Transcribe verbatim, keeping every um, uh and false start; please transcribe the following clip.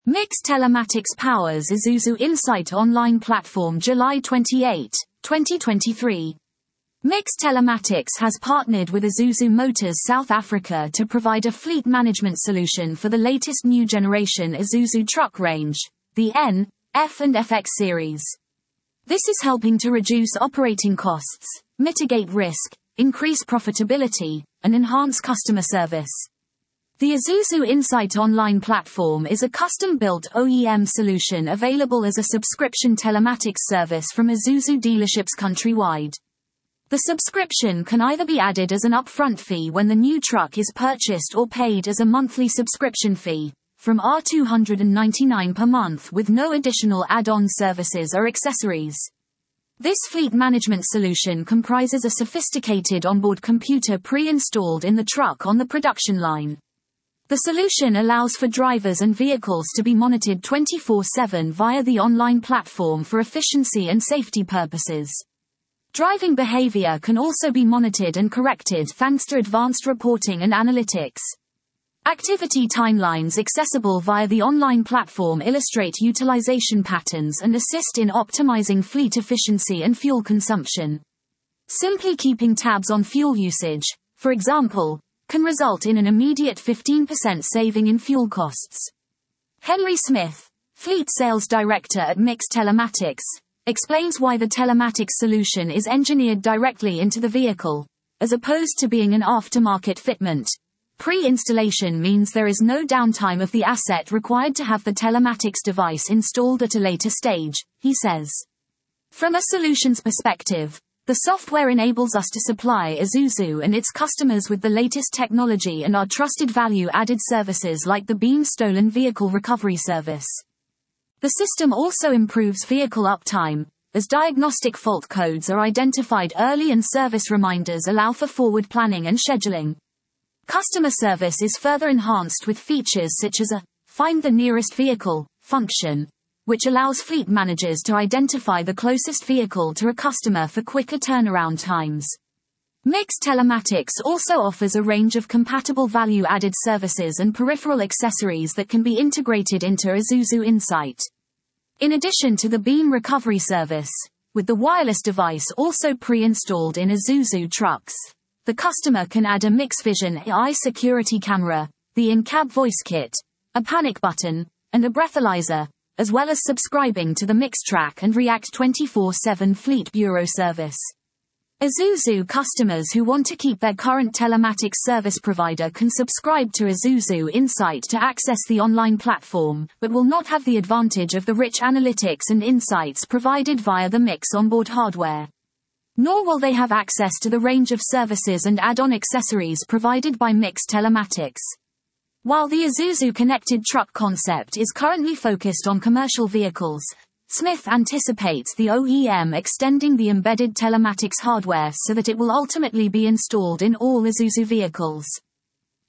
MiX Telematics powers Isuzu Insight online platform July twenty-eighth, twenty twenty-three. MiX Telematics has partnered with Isuzu Motors South Africa to provide a fleet management solution for the latest new generation Isuzu truck range, the N, F and F X series. This is helping to reduce operating costs, mitigate risk, increase profitability, and enhance customer service. The Isuzu Insight online platform is a custom-built O E M solution available as a subscription telematics service from Isuzu dealerships countrywide. The subscription can either be added as an upfront fee when the new truck is purchased or paid as a monthly subscription fee, from R two hundred ninety-nine per month with no additional add-on services or accessories. This fleet management solution comprises a sophisticated onboard computer pre-installed in the truck on the production line. The solution allows for drivers and vehicles to be monitored twenty-four seven via the online platform for efficiency and safety purposes. Driving behavior can also be monitored and corrected thanks to advanced reporting and analytics. Activity timelines accessible via the online platform illustrate utilization patterns and assist in optimizing fleet efficiency and fuel consumption. Simply keeping tabs on fuel usage, for example, can result in an immediate fifteen percent saving in fuel costs. Henry Smith, Fleet Sales Director at MiX Telematics, explains why the telematics solution is engineered directly into the vehicle, as opposed to being an aftermarket fitment. Pre-installation means there is no downtime of the asset required to have the telematics device installed at a later stage, he says. From a solutions perspective, the software enables us to supply Isuzu and its customers with the latest technology and our trusted value-added services like the Beam Stolen Vehicle Recovery Service. The system also improves vehicle uptime, as diagnostic fault codes are identified early and service reminders allow for forward planning and scheduling. Customer service is further enhanced with features such as a Find the Nearest Vehicle function, which allows fleet managers to identify the closest vehicle to a customer for quicker turnaround times. MiX Telematics also offers a range of compatible value-added services and peripheral accessories that can be integrated into Isuzu Insight. In addition to the Beam Recovery Service, with the wireless device also pre-installed in Isuzu trucks, the customer can add a MiX Vision A I security camera, the in-cab voice kit, a panic button, and a breathalyzer, as well as subscribing to the MiXTrack and React twenty-four seven Fleet Bureau service. Isuzu customers who want to keep their current telematics service provider can subscribe to Isuzu Insight to access the online platform, but will not have the advantage of the rich analytics and insights provided via the MiX onboard hardware. Nor will they have access to the range of services and add-on accessories provided by MiX Telematics. While the Isuzu connected truck concept is currently focused on commercial vehicles, Smith anticipates the O E M extending the embedded telematics hardware so that it will ultimately be installed in all Isuzu vehicles.